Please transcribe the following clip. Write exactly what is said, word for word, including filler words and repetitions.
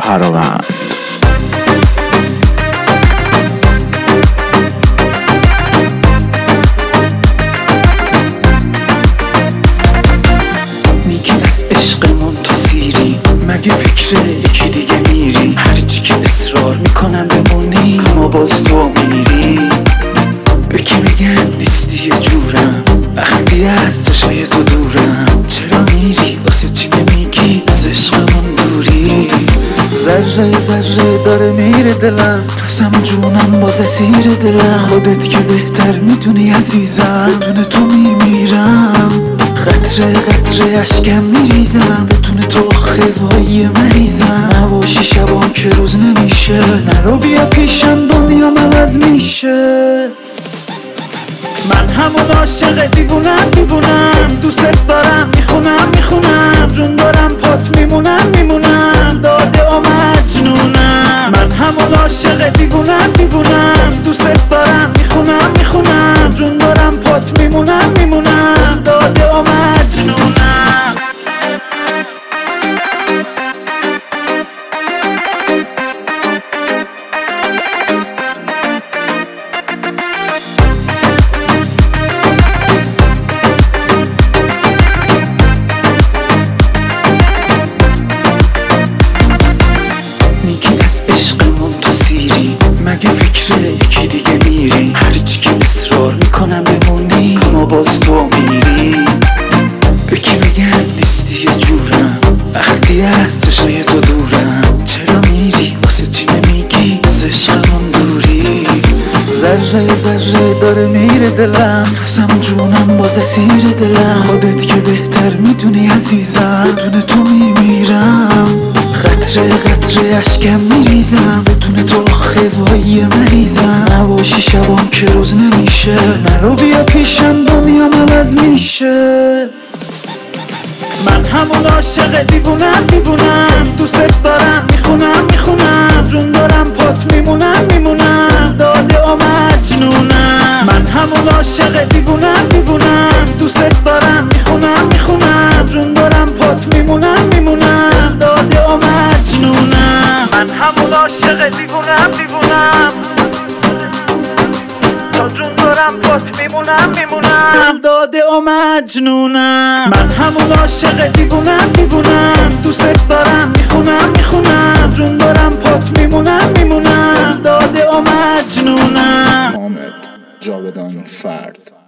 خرابند. میگی از عشقمون تو سیری، مگه فکر یکی دیگه میری؟ هرچی که اصرار میکنم بمونی اما باز تو میری. به کی میگم نیستی یه جورم وقتی از چشای تو دورم؟ چرا میری؟ واسه چی نمیگی از عشقمون دوری؟ ذره ذره داره میره دلم، پسم جونم باز اسیر دلم. خودت که بهتر میدونی عزیزم، بدون تو میمیرم. قطره قطره اشکم میریزم، بدون تو خوایی مریضم. نباشی شبام که روز نمیشه، نرو بیا پیشم دنیام عوض میشه. من همون عاشق دیوونم دیوونم، دوست دارم میخونم میخونم، جون دارم پات میمونم میمونم، داده و مجنونم. من همون عاشق دیوونم دیوونم، دوست دارم میخونم میخونم، جون دارم پات میمونم میمونم، داده و مجنونم. مگه فکر یکی دیگه میری؟ هرچی که اصرار میکنم بمونی اما باز تو میری. به کی بگم نیستی یه جورم وقتی از چشای تو دورم؟ چرا میری؟ واسه چی نمیگی از عشقمون دوری؟ ذره ذره داره میره دلم، پسم جونم باز اسیر دلم. خودت که بهتر میدونی عزیزم، بدون تو میمیرم. قطره قطره اشکم میریزم، بدون تو خوایی مریضم. نباشی شبام که روز نمیشه، نرو بیا پیشم دنیام عوض میشه. من همون عاشق دیوونم دیوونم، دوست دارم میخونم میخونم، جون دارم پات میمونم میمونم، داده و مجنونم. من همون عاشق دیوونم دیوونم، دوست دارم میخونم میخونم، جون دارم پات میمونم میمونم، داده و مجنونم. من همون عاشق دیوونم دیوونم، تا جون دارم پات میمونم میمونم، داده و مجنونم. من همون عاشق دیوونم دیوونم، دوست دارم میخونم میخونم، جون دارم پات میمونم میمونم، داده و مجنونم. حامد جاودان فرد.